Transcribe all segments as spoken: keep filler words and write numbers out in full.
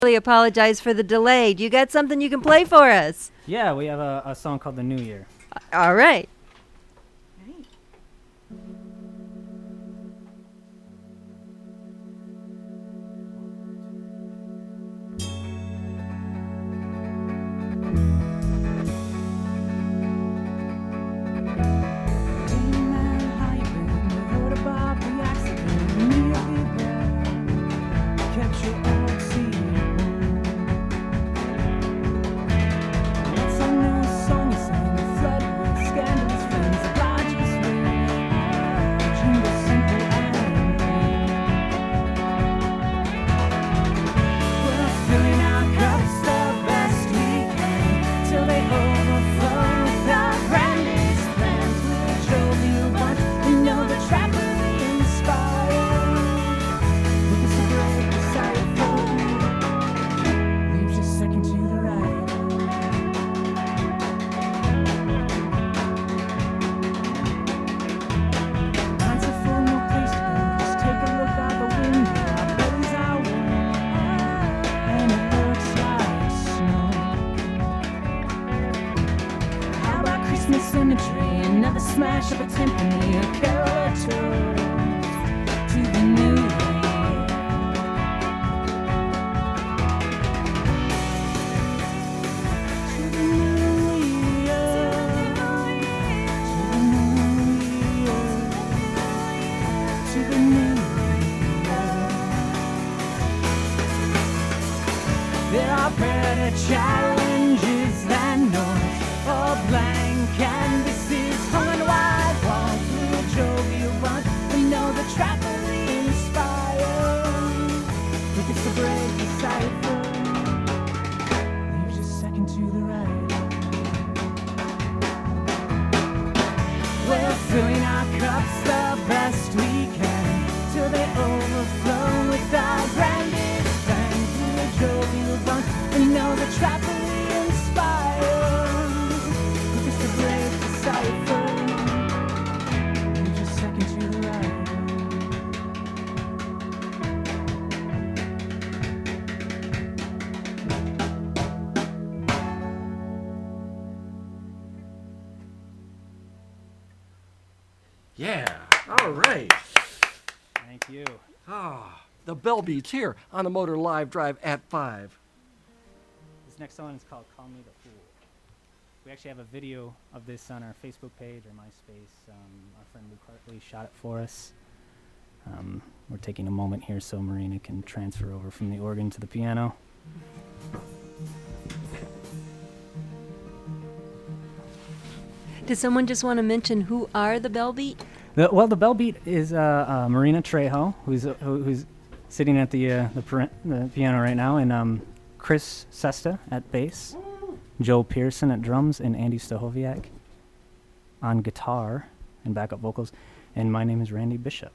really apologize for the delay. Do you got something you can play for us? Yeah, we have a, a song called The New Year. All right. Smash up a timpani, a carol or two to the new year. To the new year. To the new year. To the new year. There are better challenges than noise or blank canvases hung on wide walls through a jovial bunch. We know the trappery inspired. Look, it's the break the cipher. Leaves a second to the right. We're filling our cups the best we can till they overflow with our grandest bang through a jovial bunch. We know the trappery inspired. Look, it's the break the cipher. Yeah. All right. Thank you. Ah, the Bell Beats here on the Motor Live Drive at five. This next song is called Call Me the Fool. We actually have a video of this on our Facebook page or MySpace. Um, our friend Luke Hartley shot it for us. Um, we're taking a moment here so Marina can transfer over from the organ to the piano. Does someone just want to mention who are the Bell Beat? The, well, the Bell Beat is uh, uh, Marina Trejo, who's uh, who, who's sitting at the uh, the, per- the piano right now, and um, Chris Sesta at bass, Joe Pearson at drums, and Andy Stahoviak on guitar and backup vocals, and my name is Randy Bishop.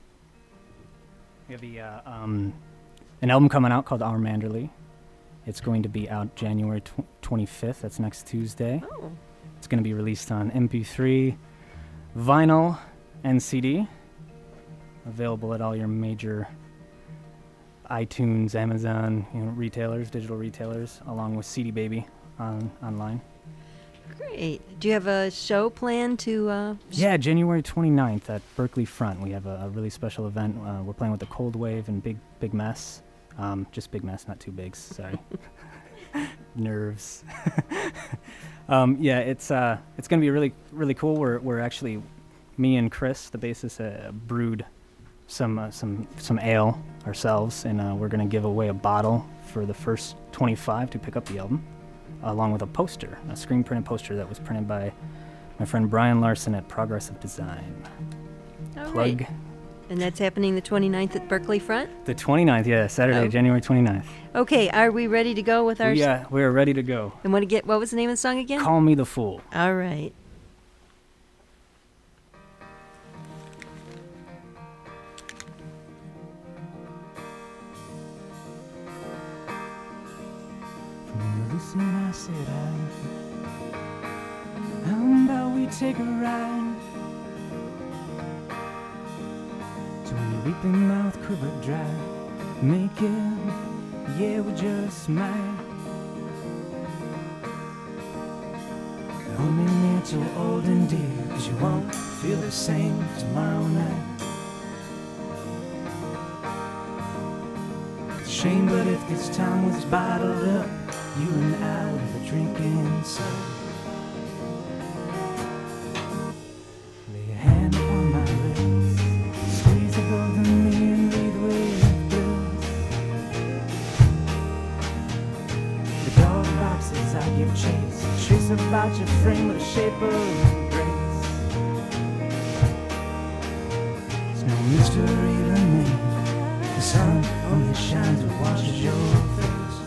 We have the, uh, um, an album coming out called Our Manderley. It's going to be out January tw- twenty-fifth. That's next Tuesday. Oh. It's going to be released on M P three, vinyl, and C D. Available at all your major iTunes, Amazon, you know, retailers, digital retailers, along with C D Baby on online. Great. Do you have a show planned to... Uh, sh- Yeah, January twenty-ninth at Berkeley Front. We have a, a really special event. Uh, we're playing with the Cold Wave and Big Big Mess. Um, just Big Mess, not two bigs. Sorry. Nerves. um, yeah, it's uh, it's gonna be really really cool. We're we're actually, me and Chris, the bassist, uh, brewed some uh, some some ale ourselves, and uh, we're gonna give away a bottle for the first twenty-five to pick up the album, along with a poster, a screen printed poster that was printed by my friend Brian Larson at Progressive Design. All Plug. right. And that's happening the twenty-ninth at Berkeley Front? The twenty-ninth, yeah, Saturday, Oh. January twenty-ninth. Okay, are we ready to go with our... Yeah, we're ready to go. And what, to get, what was the name of the song again? Call Me the Fool. All right. From really soon I said I, how about we take a ride to when your weeping mouth quivered dry, make it Yeah, we just might. Hold me near till old and dear, 'cause you won't feel the same tomorrow night. It's a shame, but if this time was bottled up, you and I would have a drink inside. Lay your hand on my lips, squeeze it both of me and lead with bliss. The dog boxes I give chase, trace about your frame with a shape of grace. There's no mystery to me. The sun only shines and washes your face.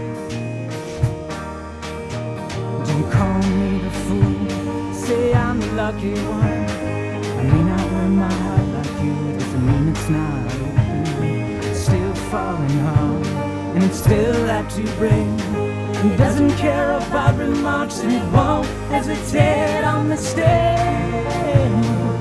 Don't call me the fool, say I'm the lucky one. I may not wear my heart like you, doesn't mean it's not open. It's still falling hard, and it's still apt to break. He doesn't care about remarks, and he won't hesitate on mistakes.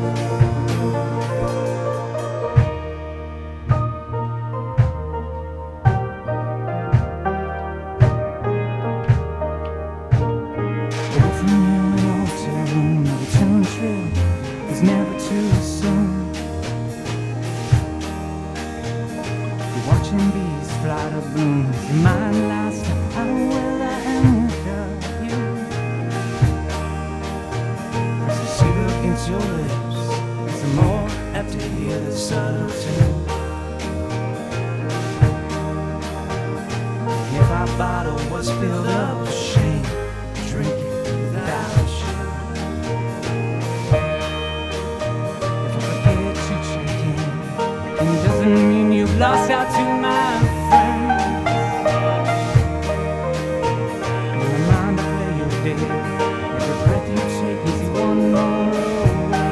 Away from you and all too long, the return trip is never too soon. You're watching bees fly to bloom, your mind last how well I am without you. As you see look into your lips, the more apt to hear the subtle tune. If our bottle was filled up with shame, drink it without you. If I forget to check in, then it doesn't mean you've lost out to my friend. Every breath you take is one more away.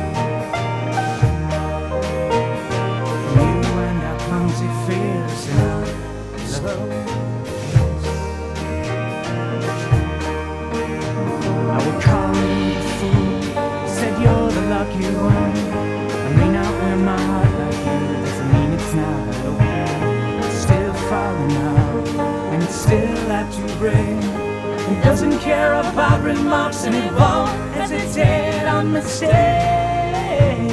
From you and our clumsy fears and our love. I would call you the fool, said you're the lucky one. I may not wear my heart like you, doesn't mean it's not open. It's still falling out, and it's still apt to break. He doesn't care about remarks, and he won't hesitate on mistakes.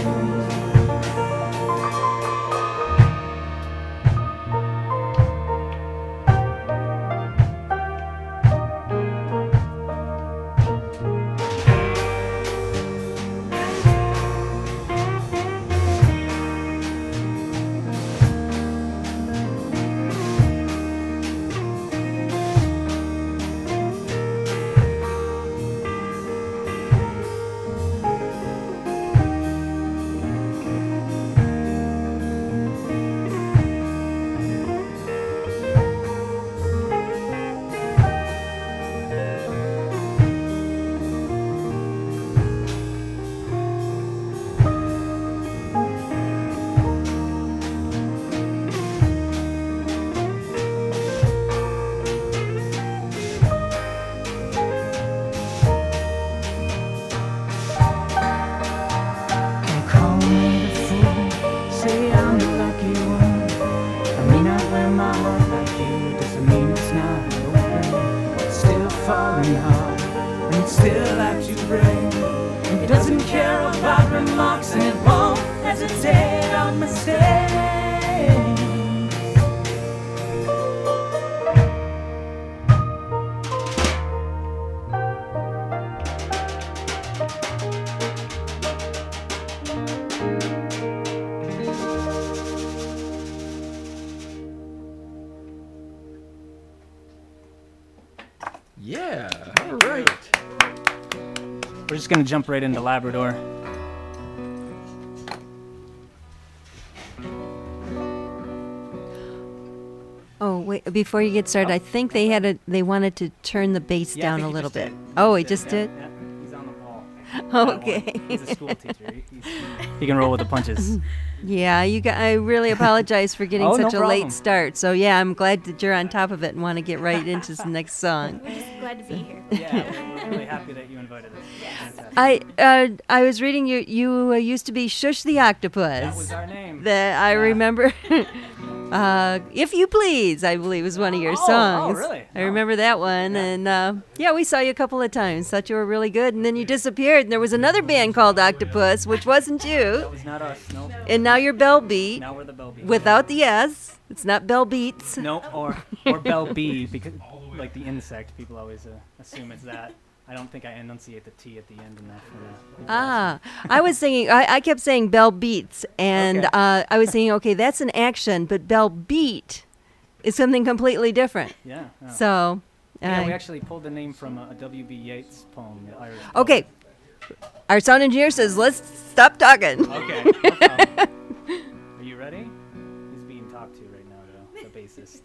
Still apt to break. He doesn't care about remarks, and it won't hesitate on mistakes. Yeah, all right. We're just going to jump right into Labrador. Oh, wait, before you get started, I think they had a they wanted to turn the bass Yeah, I down think a he little just bit. did. He Oh, he did, just yeah, did? yeah. He's on the ball. Okay. That one. He's a school teacher. He, he's, he can roll with the punches. Yeah, you got, I really apologize for getting Oh, no such a problem. late start. So yeah, I'm glad that you're on top of it and want to get right into the next song. We're just glad to be here. Yeah, we're, we're really happy that you invited us. Fantastic. I uh, I was reading you. You uh, used to be Shush the Octopus. That was our name. That I Yeah. remember. Uh, If You Please, I believe, was one of your Oh, oh, songs. really? I Oh. remember that one. Yeah. And uh, yeah, we saw you a couple of times. Thought you were really good. And then you disappeared. And there was another band called Octopus, which wasn't That you. was not us. Nope. And now you're Bell Beat Now we're the Bell Beat. without the S. It's not Bell Beats. No, or or Bell Bee, because like the insect, people always uh, assume it's that. I don't think I enunciate the T at the end enough. For the, Ah, I was thinking, I, I kept saying Bell Beats, and Okay. uh, I was thinking, okay, that's an action, but Bell Beat is something completely different. Yeah. oh. So, yeah, we uh, actually pulled the name from a, a W B Yeats poem, the Irish poet. okay, our sound engineer says, let's stop talking. Okay. No problem. Are you ready? He's being talked to right now, though, the bassist.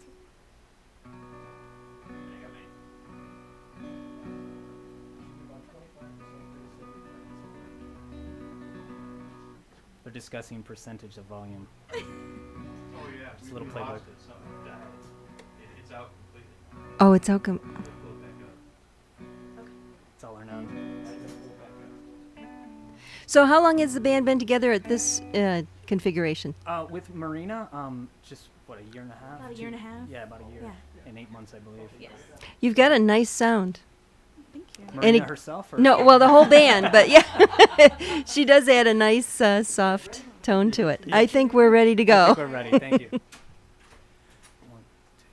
They're discussing percentage of volume. Oh yeah, It's a we- little we playbook. lost it, so that- it- it's out completely. Oh, it's okay. We'll pull it back up. It's all or none. Pull it back up. So, how long has the band been together at this uh, configuration? Uh, with Marina, um, just what, a year and a half? About a Two- year and a half. Yeah, about a year. Yeah. And eight months, I believe. Yes. You've got a nice sound. Thank you. Marina it- herself? Or? No, well, the whole band, but yeah, she does add a nice uh, soft tone to it. I think we're ready to I go. think we're ready. Thank you. One,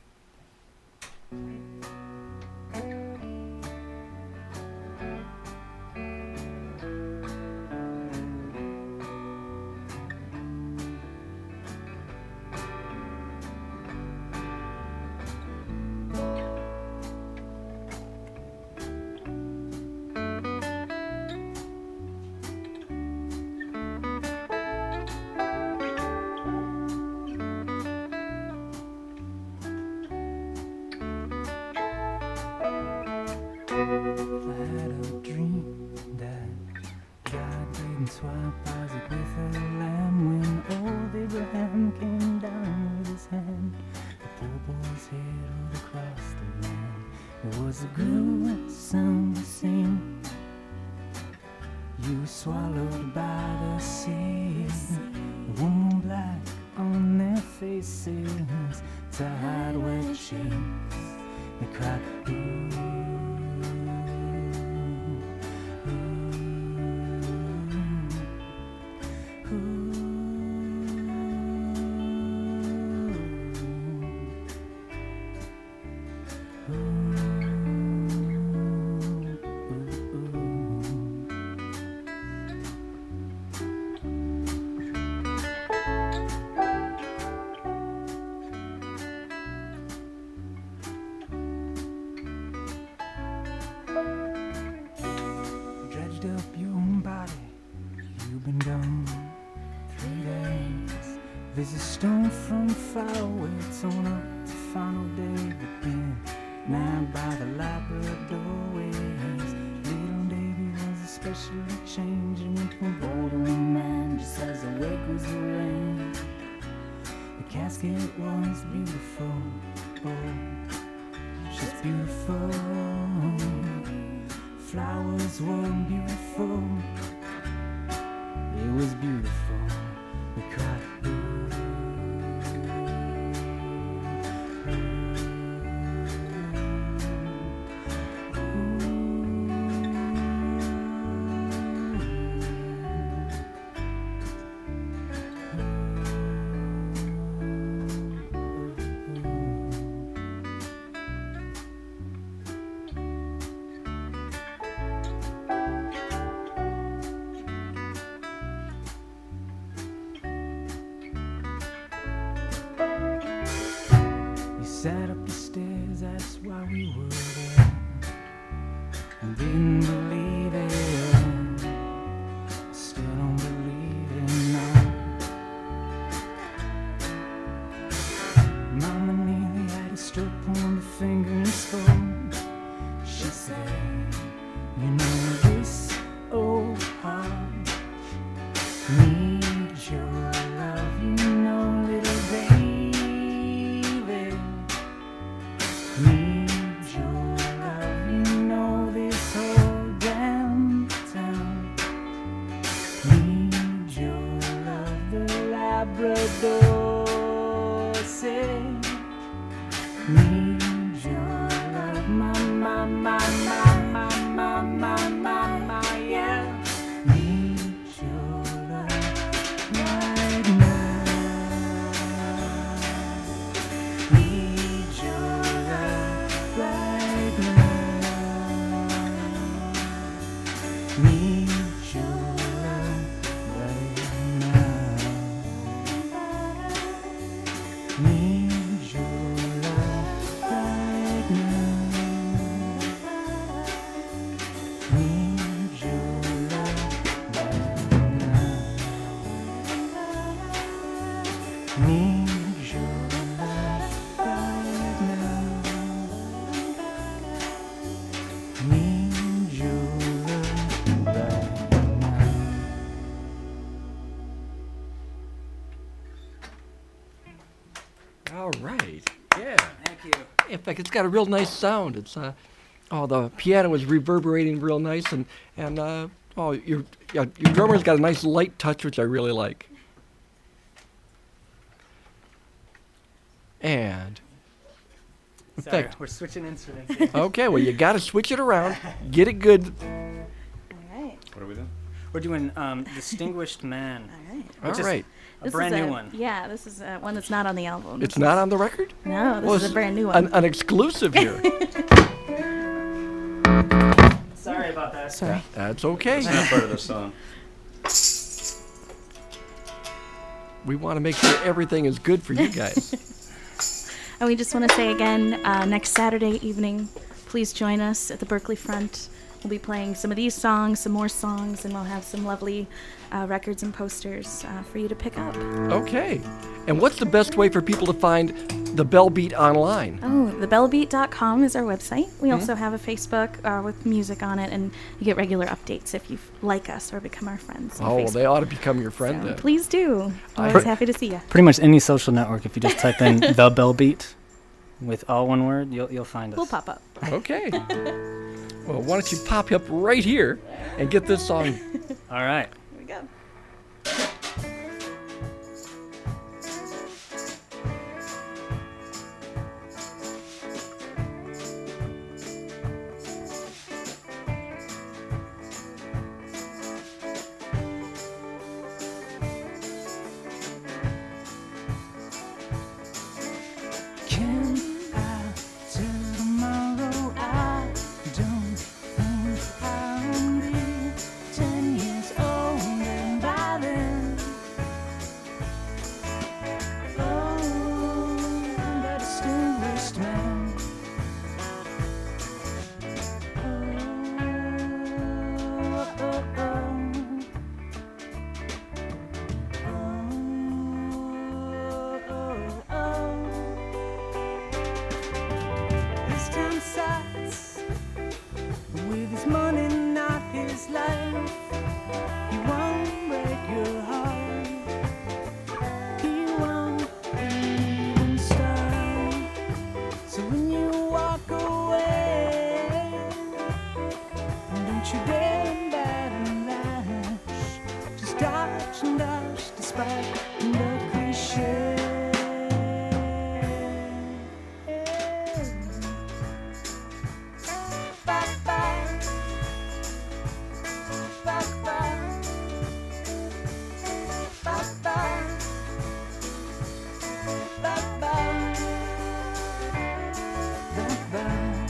I had a dream that God didn't swap Isaac with a lamb when old Abraham came down with his hand. The poor boy's head rolled across the land. It was a good song to sing. You were swallowed by the sea. The woman black on their faces to hide wet cheeks. They cried, ooh. Dredged up your own body, you've been gone three days. There's a stone from far away, it's on up to final day. But then, now by the Labrador waves, little Davy was especially changing into a bordering man, just as the wake was arranged. The casket was beautiful, oh, she's beautiful. Flowers were beautiful. It was beautiful. We cried. You sat up the stairs, that's why we were there. And didn't believe it. I still don't believe it now. Mama nearly had a stroke, pointed a finger and spoke. She said, you know this old heart needs your love, you know, little baby. Needs your love, you know, this whole damn town needs your love. The Labrador said. fact, it's got a real nice sound. It's uh, oh, the piano is reverberating real nice, and and uh, oh, your yeah, your drummer's got a nice light touch, which I really like. And in Sorry, fact, we're switching instruments. here. okay, well, you got to switch it around, get it good. All right. What are we doing? We're doing um, Distinguished Man, All right. All Which is- right, a This brand is new a- one. Yeah, this is uh, one that's not on the album. it's not on the record. No, this Well, is it's a brand new An, one. an exclusive here. Sorry about that. Sorry. That's okay. It's not part of the song. We want to make sure everything is good for you guys. And we just want to say again, uh, next Saturday evening, please join us at the Berkeley Front. We'll be playing some of these songs, some more songs, and we'll have some lovely uh, records and posters uh, for you to pick up. Okay. And what's the best way for people to find the Bell Beat online? Oh, the bell beat dot com is our website. We also have a Facebook uh, with music on it, and you get regular updates if you f- like us or become our friends. on Oh, well, Facebook. they ought to become your friend So then. please do. I- Always happy to see you. Pretty much any social network, if you just type in The Bell Beat with all one word, you'll, you'll find us. We'll pop up. Okay. Well, why don't you pop up right here and get this song? All right. Here we go. Can I till tomorrow? I don't think I'll be ten years older by then. Oh, the distinguished man. Oh, oh, oh. Oh, oh, oh. This town sights with his money, not his life. He won't break your heart. He won't even start. So when you walk away, don't you dare bat an eyelash. Just dodge and dodge despite the cliche. Bye-bye. Bye-bye. Bye-bye. Bye-bye. Bye-bye.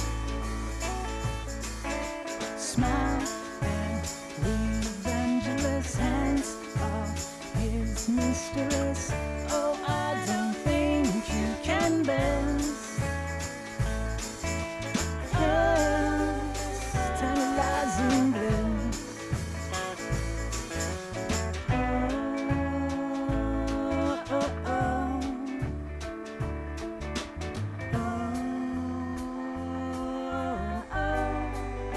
Smile and leave Angelus' hands off his mistress. Oh, I don't think you can best. Just tantalizing bliss. Oh, oh, oh. Oh, oh.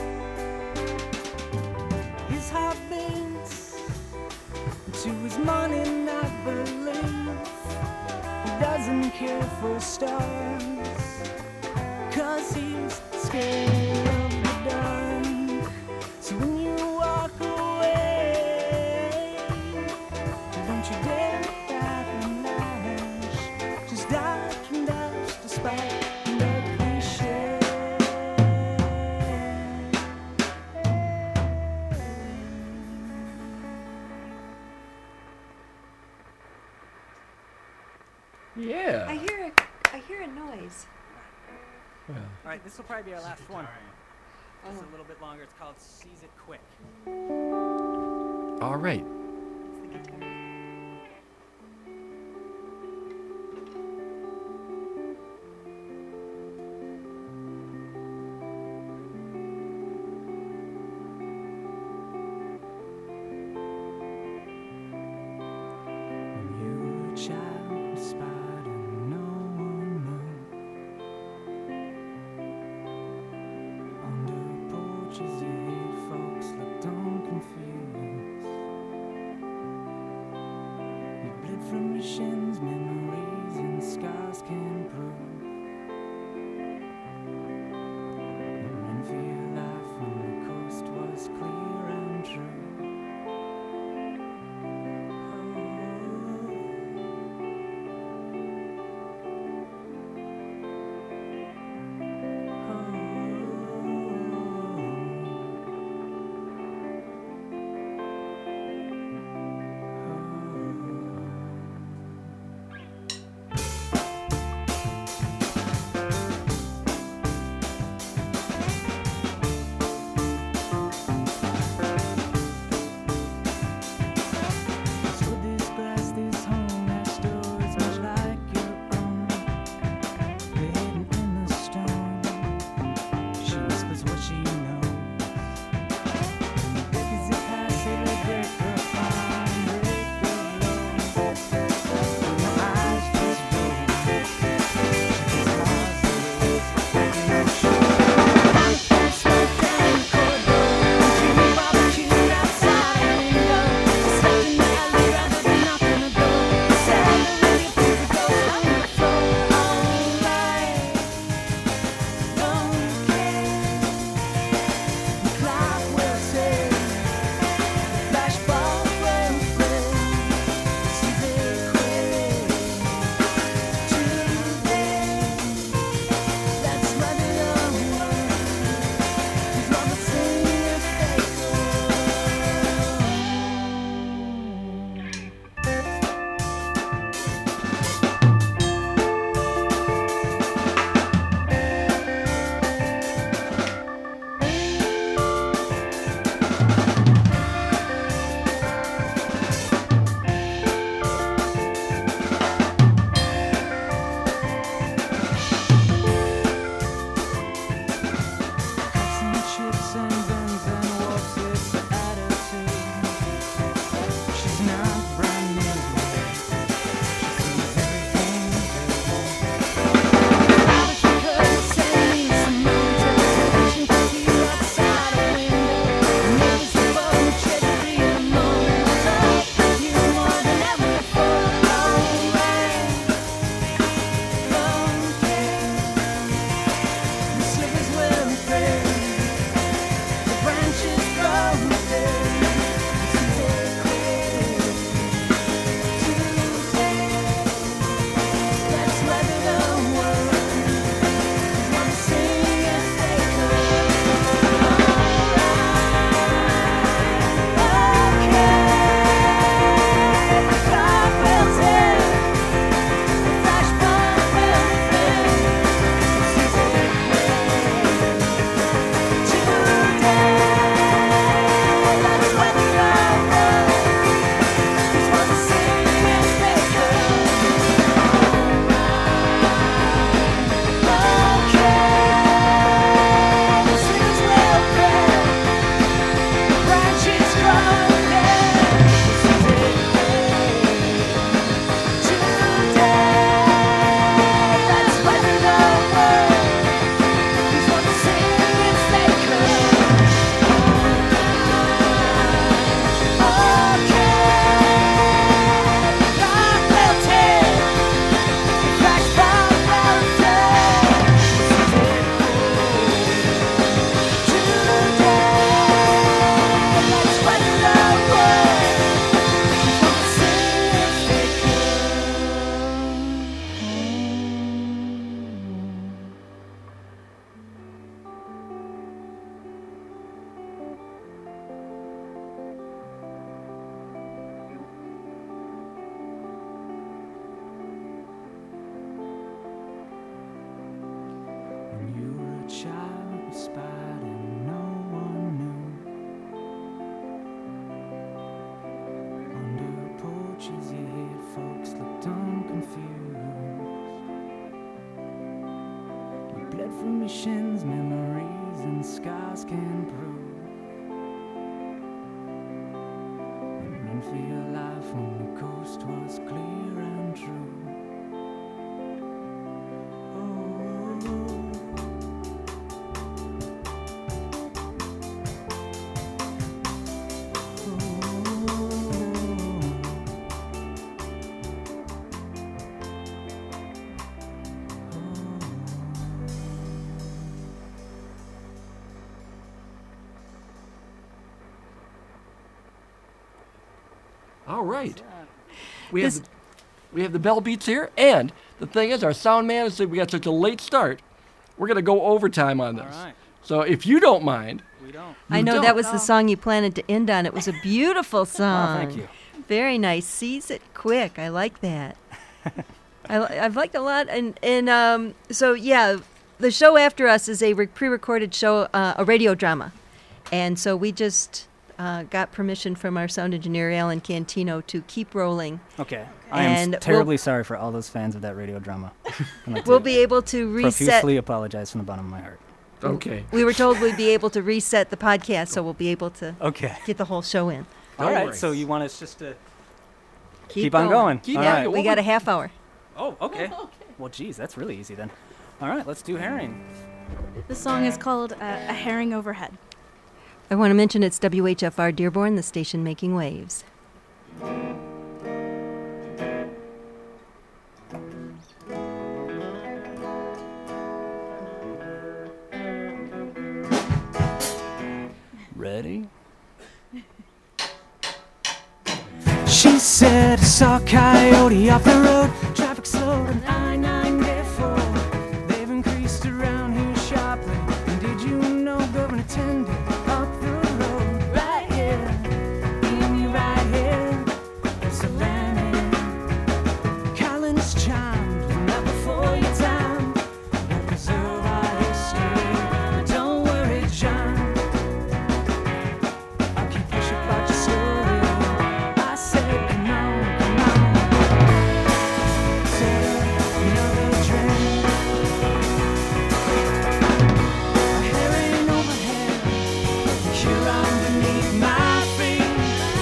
His heart beats to his money, not belief. He doesn't care for stars, 'cause he's scared of the dark. So when you walk away, don't you dare bat an eyelash. Just dodge and dodge despite the cliche. Yeah. I hear a, I hear a noise. All right, this will probably be our last one. It's a little bit longer. It's called Seize It Quick. All right. It's the guitar. When you were a child, despite no one knew. Under porches, you hear folks looked on confused. Information's memories and scars can prove. And run for your life when the coast was clear and true. All right. We have This- the, we have the bell beats here, and the thing is, our sound man has said we got such a late start. We're gonna go overtime on this. All right. So if you don't mind, We don't. I You know don't that was know. the song you planned to end on. It was a beautiful song. Oh, thank you. Very nice. Seize it quick. I like that. I, li- I've liked a lot. And, and um, so, yeah, the show after us is a re- pre-recorded show, uh, a radio drama. And so we just uh, got permission from our sound engineer, Alan Cantino, to keep rolling. Okay. I am And s- terribly sorry for all those fans of that radio drama. I'd like We'll to be able to reset. profusely apologize from the bottom of my heart. okay. We were told we'd be able to reset the podcast, so we'll be able to Okay. get the whole show in. Don't All right. worry. So you want us just to Keep, keep on going? Keep All Yeah, right. going. we got a half hour. Oh, okay. Well, geez, that's really easy then. All right, let's do herring. The song is called uh, A Herring Overhead. I want to mention it's W H F R Dearborn, the station making waves. Ready? She said I saw a coyote off the road. Traffic slowed on I ninety-four. They've increased around here sharply. And did you know Governor Tender up the road? Right here, in you right here. It's a land here. Collins chimed, well, not before your time. We'll preserve our history. But don't worry, John. I'll keep pushing about your story. I said, come on, come on. Set up another trend. A herring overhead, here underneath my feet.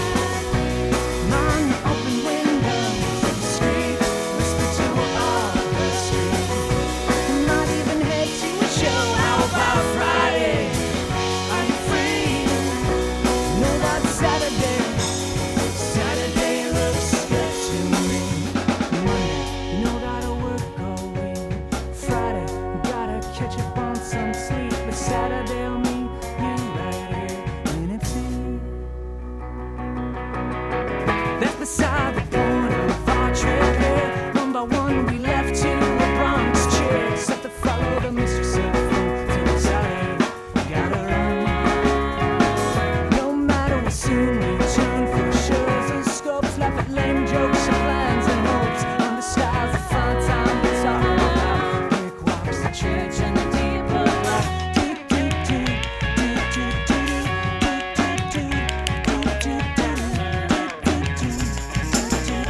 Mind the open windows of the street, whisper to all the street. Might even head to a show. How about Friday? Are you free? Know about Saturday? Saturday looks good to me. Monday, you know gotta work all week. Friday, gotta catch up on some sleep. But Saturday I'll meet you right here in F C. That's beside the point of our trip here. One by one we left to a Bronx chair. Set to follow the mistress of the phone to the side. Gotta run. No matter what, soon we turn for shows and scopes. Laugh at lame jokes and plans and hopes. Under styles of fun time we talk about. Brick walks, the church and the deep blue light. Do, do, do, do, do, do, do, do, do, do, do, do, do, do.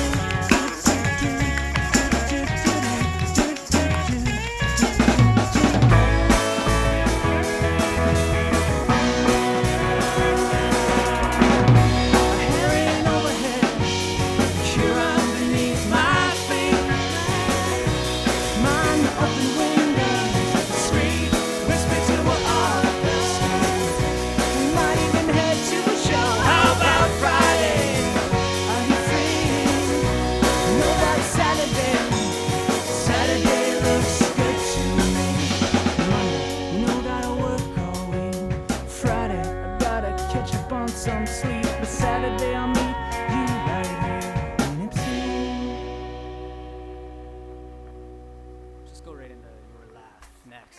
Herring overhead, here underneath my feet. Mind the open windows of the street, whisper to what all the street. Might even head to a show. How about Friday? Are you free? Know about Saturday? Saturday looks good to me. Monday, you know gotta work all week. Friday, I gotta catch up on some sleep. But Saturday I'll meet you right here in Ipsy. Just go right into Your Laugh next.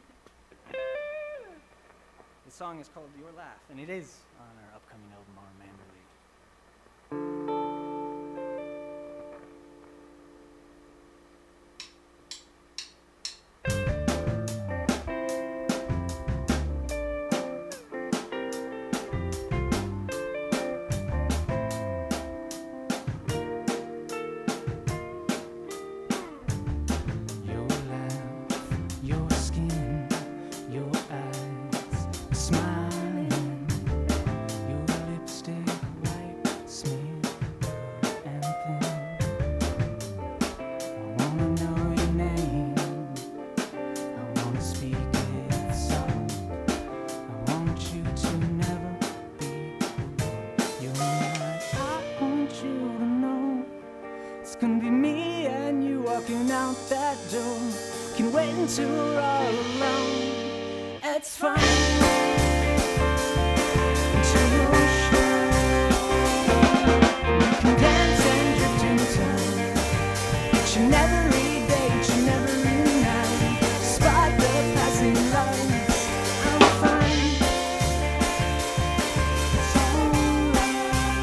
The song is called Your Laugh, and it is on our upcoming album, Our Mander League. Your laugh, your skin wait until we're all alone. It's fine. Until you're sure. We can dance and drift in time. Each and every day, each and every night. Despite the passing lights, I'm fine. It's alright.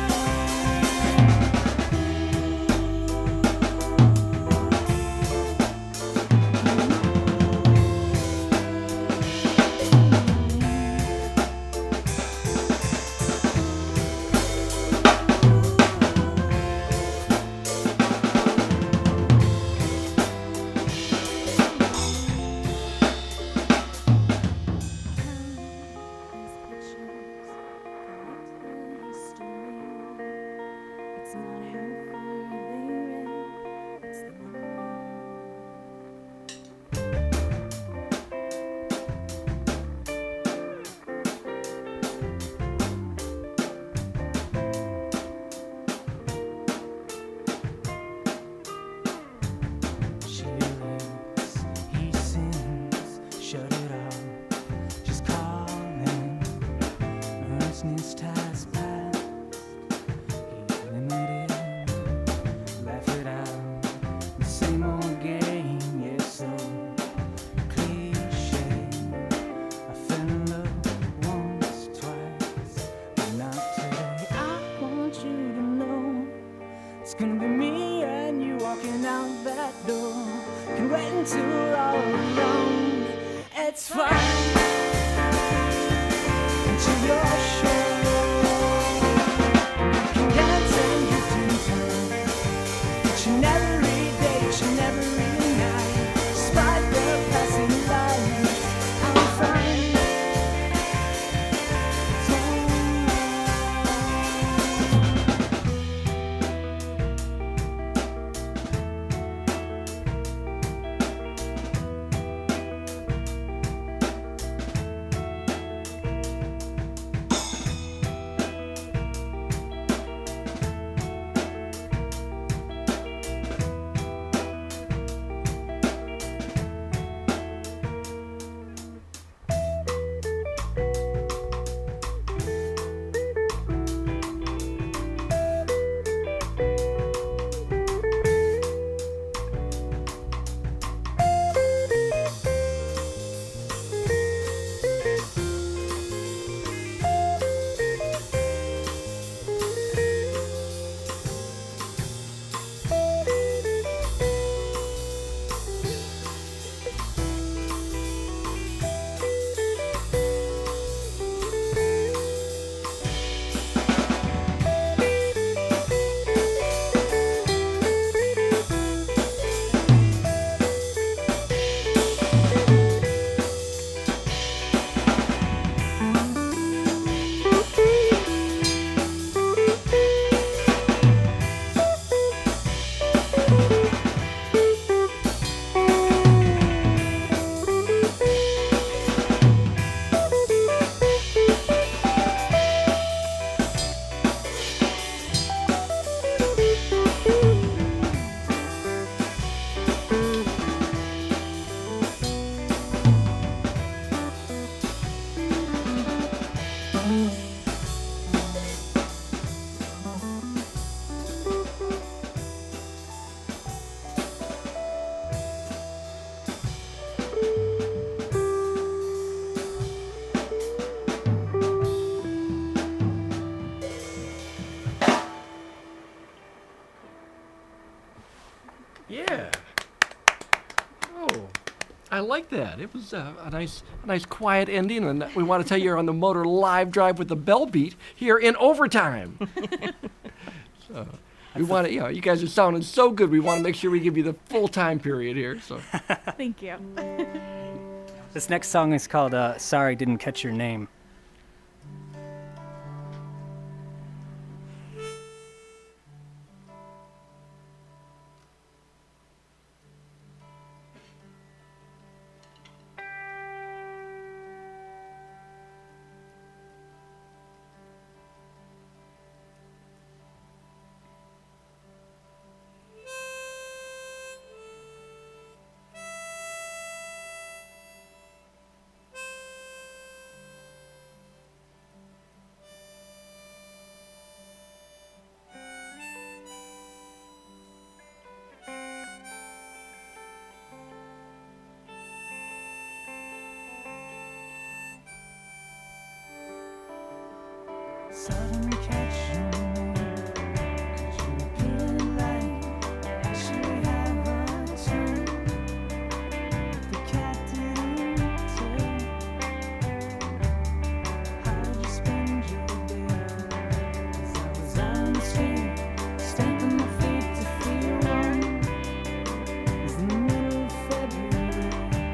It's not how far they ran, it's the She lives, he sins, shut it off. She's calling, earnestness has passed. He's limited, laugh it out. The same old game, yeah, so cliche. I fell in love once, twice, but not today. I want you to know it's gonna be me and you walking out that door. Can wait until we're all alone. It's fine until you're sure. We can dance and drift in time. Each and every day, each and every night. Despite the passing lights, I'm fine. It's Yeah. Oh, I like that. It was uh, a nice, a nice quiet ending, and we want to tell you you're on the Motor Live Drive with the Bell Beat here in overtime. So we want to, you know, you guys are sounding so good. We want to make sure we give you the full time period here. So Thank you. This next song is called uh, Sorry Didn't Catch Your Name. Sudden catch on me. Could you repeat it like actually have a turn? The cat didn't tell. How did you spend your day? As I was out on the street, stamping my feet to feel warm. It was in the middle of February.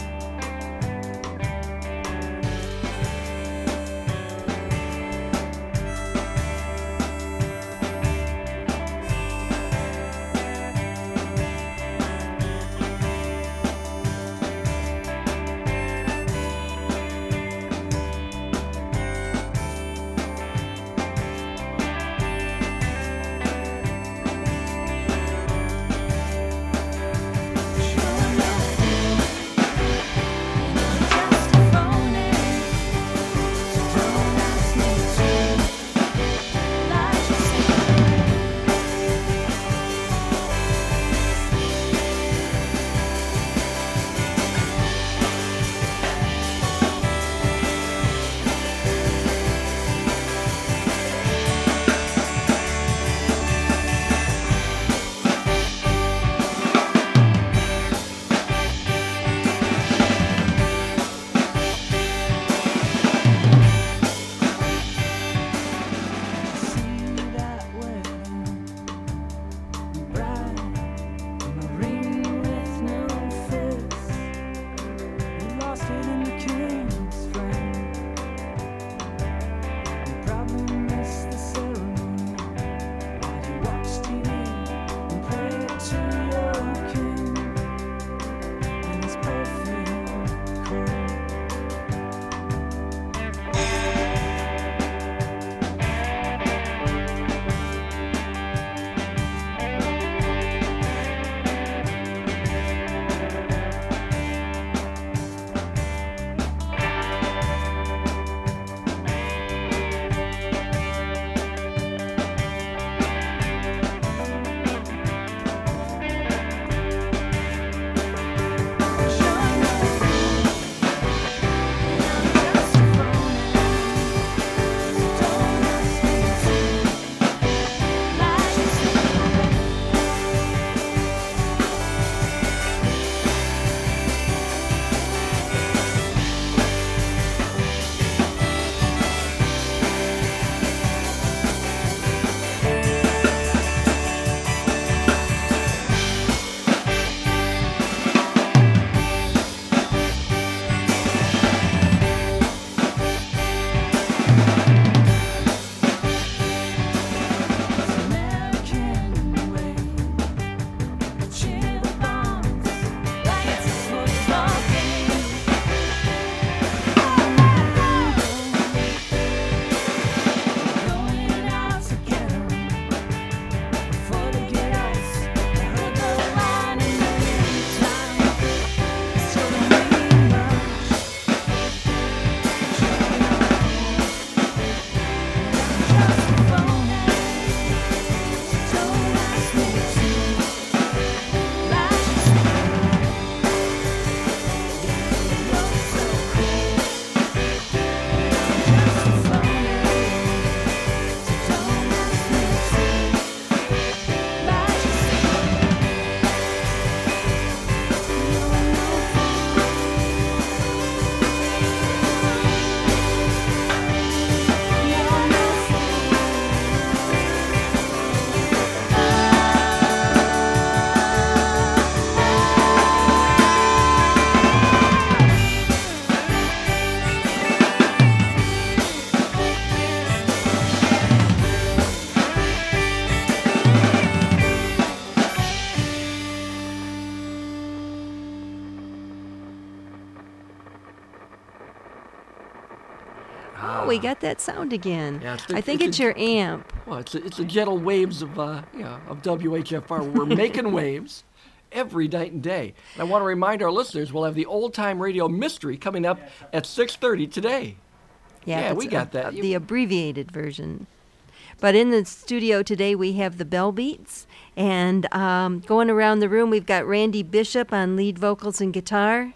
Oh, we got that sound again. Yeah, it's the- I think it's it's a- your amp. Well, it's, it's the gentle waves of, uh, yeah, of W H F R. We're making waves every night and day. And I want to remind our listeners we'll have the Old Time Radio Mystery coming up at six thirty today. Yeah, that's, we got uh, that. uh, the abbreviated version. But in the studio today, we have the Bell Beats. And um, going around the room, we've got Randy Bishop on lead vocals and guitar,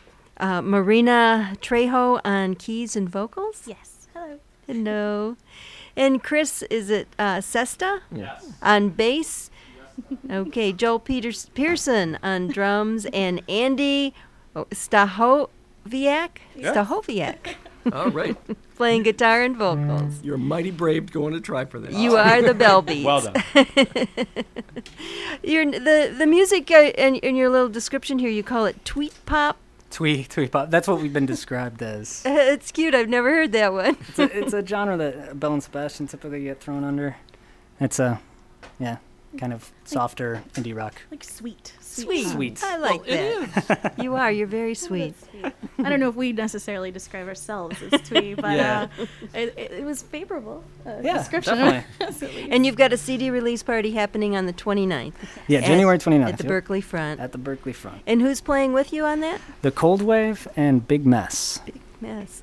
uh, Marina Trejo on keys and vocals. Yes. Hello. Hello. And Chris, is it uh, Sesta Yes. on bass? Okay, Joel Peters Pearson on drums, and Andy oh, Stahoviak, Yeah. Stahoviak All right. playing guitar and vocals. You're mighty brave going to try for this. You are the Bell Beats. Well done. You're, the the music uh, in, in your little description here, you call it tweet pop. Twee, twee pop. That's what we've been described as. Uh, it's cute. I've never heard that one. It's a, it's a genre that Bell and Sebastian typically get thrown under. It's a, yeah, kind of softer indie rock. Like sweet. Sweet. Sweet. I like Well, it that. is. You are. You're very sweet. I don't know if we necessarily describe ourselves as twee, but Yeah. uh, it, it, it was favorable uh, Yeah, description. definitely. And you've got a C D release party happening on the twenty-ninth. Yeah, at- January twenty-ninth. At the yep. Berkeley front. At the Berkeley front. And who's playing with you on that? The Cold Wave and Big Mess. Yes.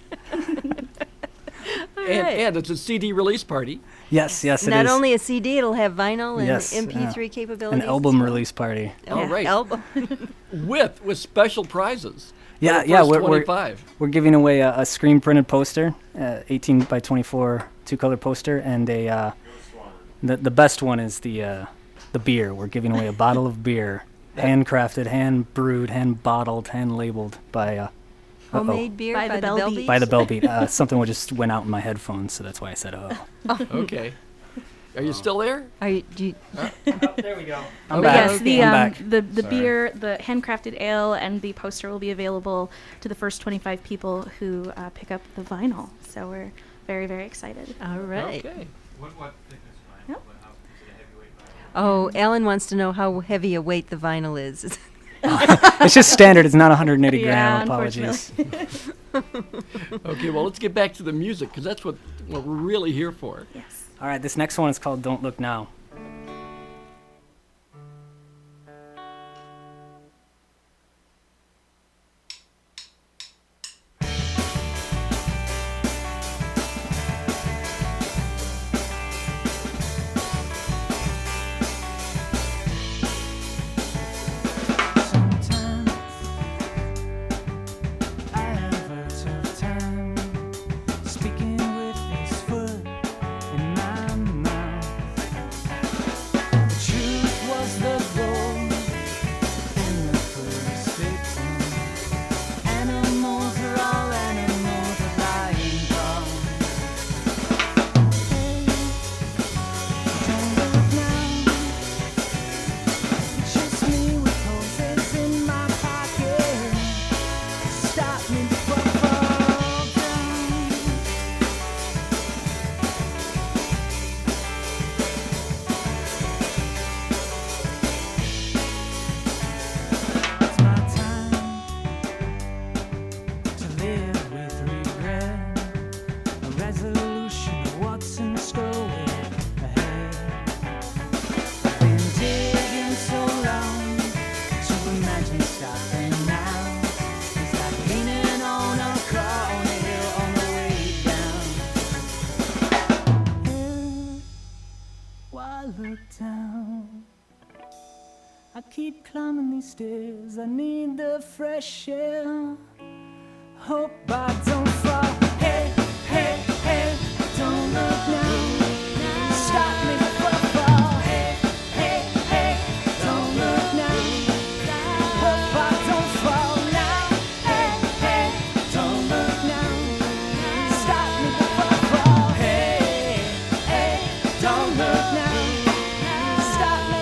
All And, right. and it's a C D release party. Yes, yes, it is. Not only a C D, it'll have vinyl and Yes, M P three yeah. capabilities. An album as well. release party. Oh, All right. Album. with with special prizes. for Yeah, the yeah, first we're, we're, twenty-five. we're giving away a, a screen printed poster, uh, eighteen by twenty-four two color poster, and a uh, the the best one is the uh, the beer. We're giving away a bottle of beer, handcrafted, hand brewed, hand bottled, hand labeled by uh, uh-oh, Homemade beer By by, the the Bell Bell Beats. Beats. by the Bell Beat. Uh, something would just went out in my headphones, so that's why I said oh. Okay. Are you still there? Are you, do you, There we go. I'm Oh, back. yes, Yes, the I'm um, back. the the Sorry. beer, the handcrafted ale, and the poster will be available to the first twenty-five people who uh, pick up the vinyl. So we're very very excited. all right. Okay. What, what thickness vinyl? Yep. But how, is it a heavyweight vinyl? Oh, Alan wants to know how heavy a weight the vinyl is. It's just standard. It's not one hundred eighty Yeah, gram. Apologies. Okay, well, let's get back to the music because that's what, what we're really here for. Yes. All right, this next one is called Don't Look Now. Sometimes I have a tough time speaking with this foot in my mouth. The truth was the goal in the first victim. Animals are all animals are lying down. Don't look now. Just me with roses in my pocket. Stop me before I fall down. It's my time to live with regret. A resolution of what's in store ahead. Been digging so long to imagine stopping now. It's like leaning on a corner hill on the way down. Why look down? I keep climbing these stairs. I need the fresh air. Hope I don't fall. Hey, hey, hey, don't look now. Stop me before I fall. Hey, hey, hey, don't look now. Hope I don't fall now. Hey, hey, don't look now. Stop me before I fall. Hey, hey, don't look now. Stop me.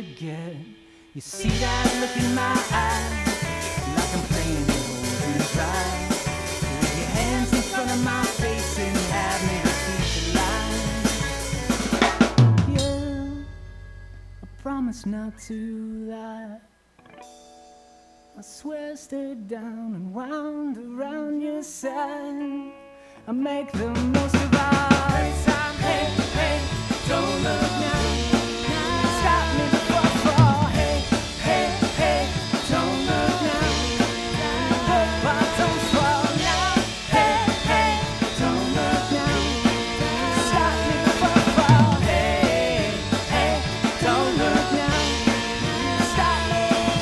forget. You see that look in my eyes, like I'm playing golden dry. With your hands in front of my face and have me repeat the line. Yeah, I promise not to lie. I swear I stayed down and wound around your side. I make the most of our time. Hey, hey, don't look now. Stop me before I fall. Hey, hey, hey, don't look now. Hope I don't fall now. Hey, hey, don't look now. Stop me before I fall. Hey, hey, don't look now. Stop me.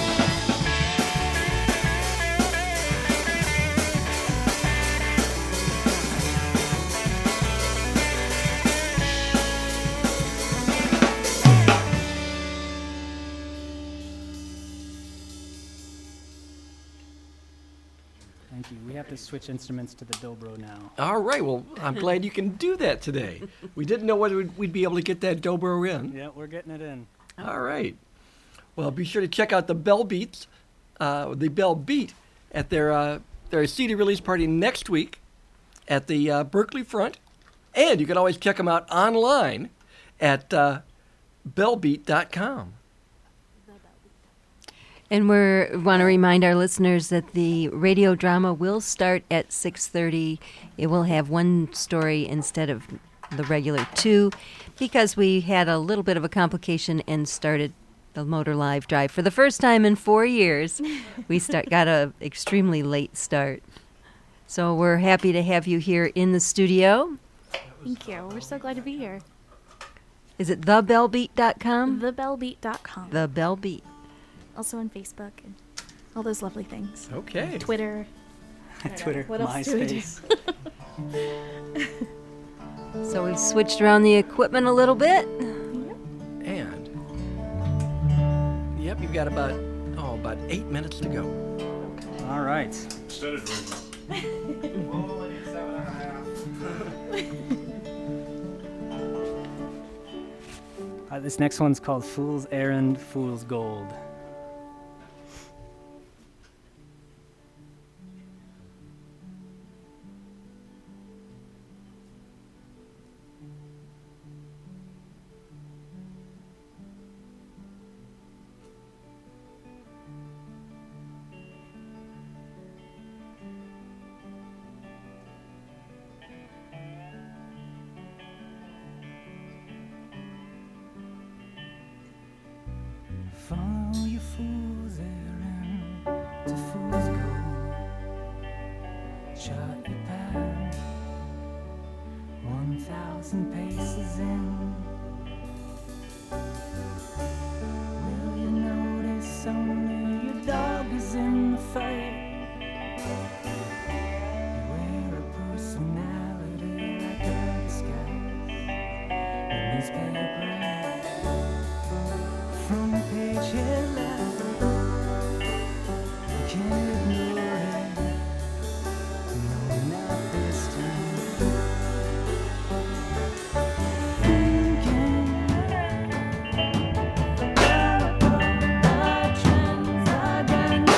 Thank you. We have to switch instruments to the dobro now. All right. Well, I'm glad you can do that today. We didn't know whether we'd, we'd be able to get that dobro in. Yeah, we're getting it in. All right. Well, be sure to check out the Bell Beats, uh, the Bell Beat, at their uh, their C D release party next week at the uh, Berkeley Front, and you can always check them out online at uh, bell beat dot com. And we want to remind our listeners that the radio drama will start at six thirty. It will have one story instead of the regular two because we had a little bit of a complication and started the Motor Live Drive for the first time in four years. We start got a extremely late start. So we're happy to have you here in the studio. Thank you. We're so glad to be here. Is it the bell beat dot com? the bell beat dot com. The Bell Beat. Also on Facebook and all those lovely things. Okay. Twitter. Twitter, What else do we do? MySpace. So we've switched around the equipment a little bit. And, yep, you've got about, oh, about eight minutes to go. All right. Instead of doing well, I need seven and a half. Uh, this next one's called Fool's Errand, Fool's Gold. Follow your fool's errand to fool's gold. Chart your path one thousand paces in. Will you notice only your dog is in the fight? You wear a personality like a disguise. A newspaper front page headline. You can't ignore it. No, not this time. Thinking about the trends again.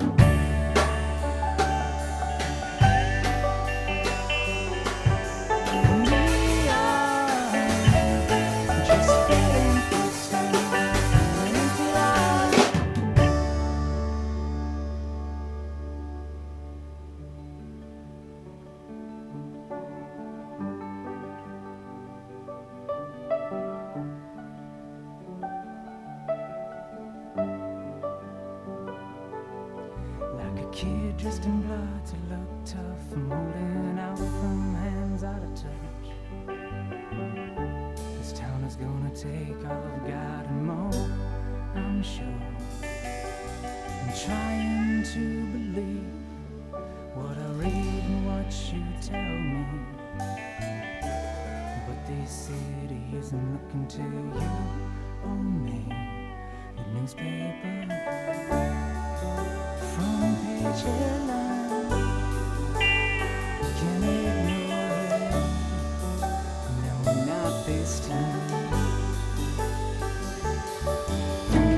We are just getting closer. Like a kid dressed in blood to look tough, I'm holding out from hands out of touch. This town is gonna take all I've got and more, I'm sure. I'm trying to believe what I read and what you tell me. But this city isn't looking to you or me. The newspaper front page headline. Can't ignore it. No, not this time.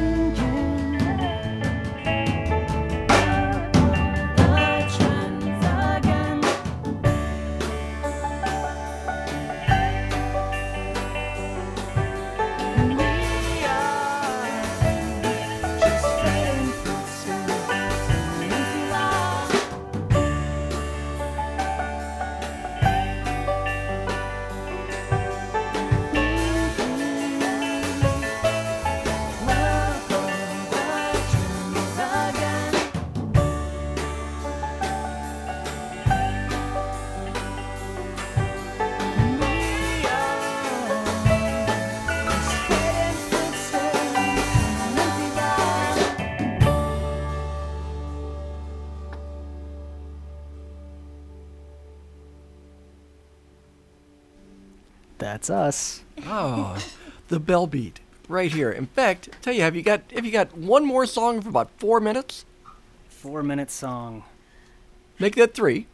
That's us. Oh, the Bell Beat, right here. In fact, tell you, have you got have you got one more song for about four minutes? Four minute song. Make that three.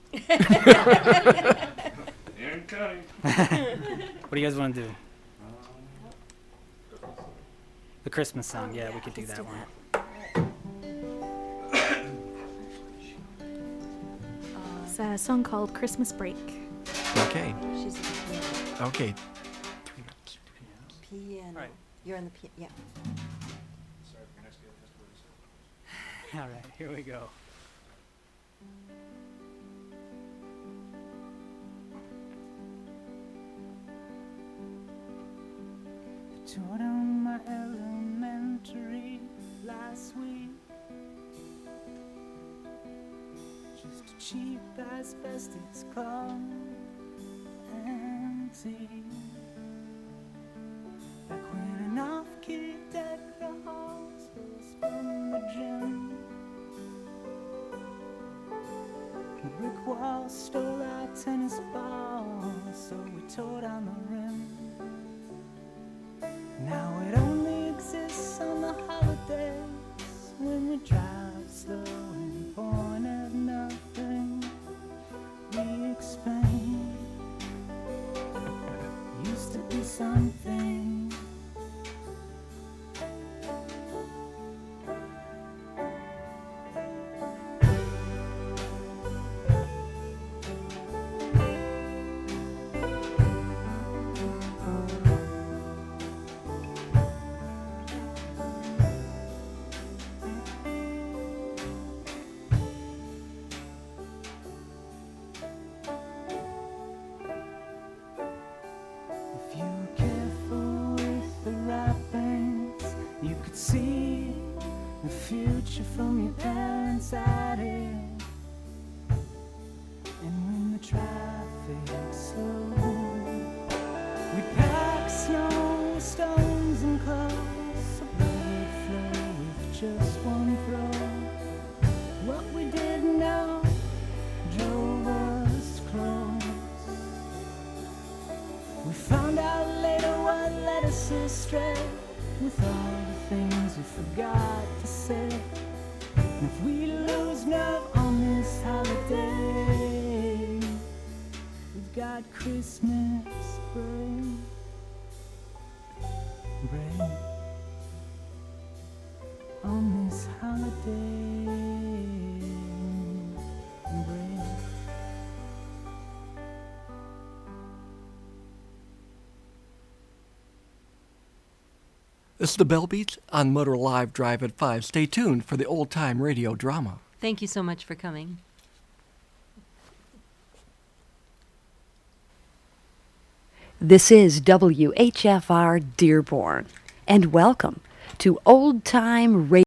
And cutting. What do you guys want to do? The Christmas song. Yeah, we could do that one. It's a song called Christmas Break. Okay. She's at the piano. Okay. Three minutes. Piano. Right. You're on the piano. Yeah. Sorry for your next guest. All right, here we go. Taught on my elementary last week. Just a cheap asbestos clock and tea. Back when an off-key decked the halls from the gym. The brick wall stole our tennis balls, so we tore down the rim. Now it only exists on the holidays when we drive slow and point at nothing. We explain used to be something. If you were careful with the wrappings, you could see the future from your parents' attic. And when the traffic slowed, we'd pack snow, stones, and clothes, so blood would flow with just one throw. What we didn't know drove us close. We found out later what led us astray, with all the things we forgot to say. And if we lose nerve on this holiday, we've got Christmas break, break on this holiday, break. This is the Bell Beat on Motor Live Drive at five. Stay tuned for the old-time radio drama. Thank you so much for coming. This is W H F R Dearborn, and welcome to Old Time Radio.